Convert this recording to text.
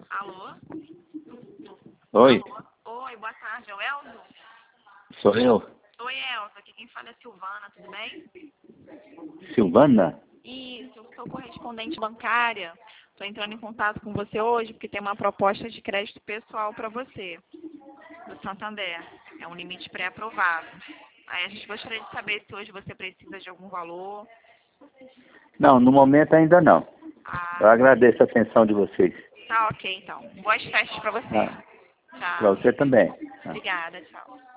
Alô? Oi, Alô? Oi, boa tarde, é o Elzo? sou eu. Oi, Elzo, aqui quem fala é Silvana, tudo bem? Silvana? Isso, eu sou correspondente bancária. Estou entrando em contato com você hoje porque tem uma proposta de crédito pessoal para você, do Santander. É um limite pré-aprovado. Aí a gente gostaria de saber se hoje você precisa de algum valor. Não, no momento ainda não. Eu Ah, agradeço a atenção de vocês. tá ok então. Boas festas para você. Ah, para Tchau. você também. Ah. Obrigada, tchau.